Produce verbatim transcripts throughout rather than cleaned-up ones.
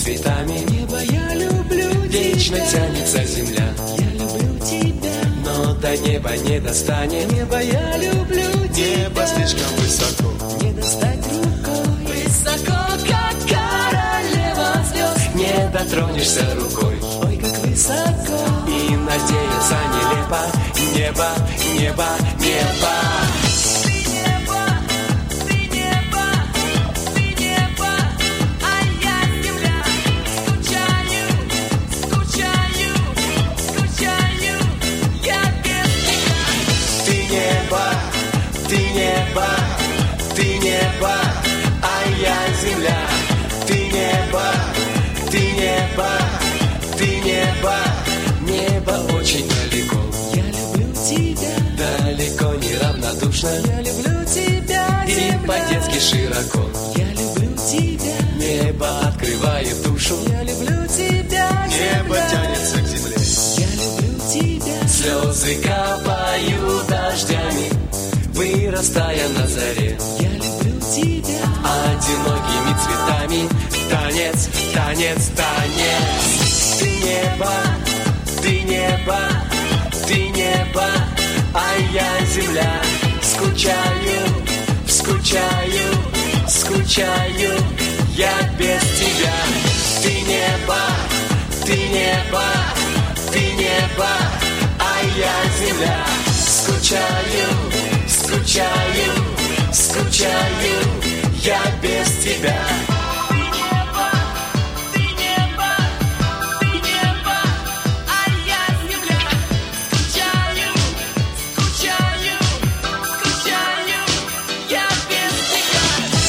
цветами. Небо, я люблю Вечно тебя. тянется земля, Я люблю тебя. но до неба не достанет. Небо, я люблю тебя. Небо слишком высоко, Не достать рукой. Высоко, как королева звезд. не дотронешься рукой. Ой, как высоко. И надеяться нелепо. Небо, небо, небо. Ты небо, ты небо, ты небо, а я земля. Скучаю, скучаю, скучаю, я без тебя. Ты небо, ты небо, ты небо, а я земля. Ты небо, ты небо, ты небо, небо очень далеко. Я люблю тебя, Далеко неравнодушно я люблю тебя, и земля. по-детски широко. Я люблю тебя, Небо открывает душу, я люблю тебя, небо земля. тянется к земле. Я люблю тебя, Слезы капают дождями, вырастая на заре. я люблю тебя. Одинокими цветами танец, танец, танец. Ты небо, ты небо, ты небо, а я земля. Скучаю, скучаю, скучаю, я без тебя. Ты небо, ты небо, ты небо, а я земля. Скучаю, скучаю, скучаю, я без тебя. Ты небо, ты небо, ты небо, а я земля. Скучаю, скучаю, скучаю, я без тебя.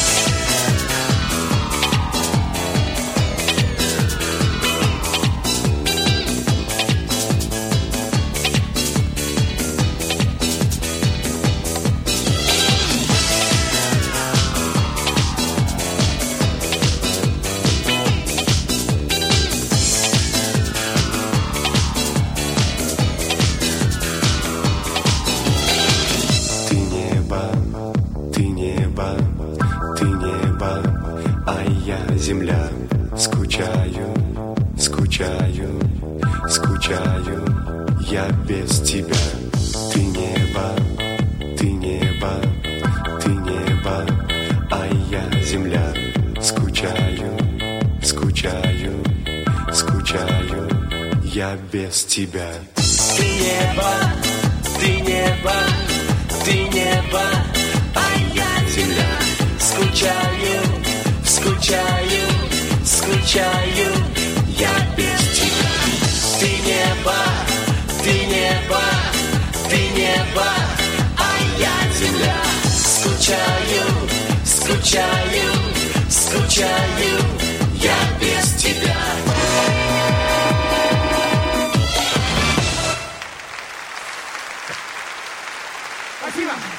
Ты небо, ты небо, ты небо, а я земля. Скучаю, скучаю, скучаю, я без тебя. Ты небо, ты небо, ты небо, а я земля. Скучаю, скучаю, скучаю, я без тебя. Ты небо, ты небо, ты небо, а я земля. Скучаю, скучаю, скучаю, я без тебя. Ты небо, ты небо, ты небо, а я земля. Скучаю, скучаю, скучаю,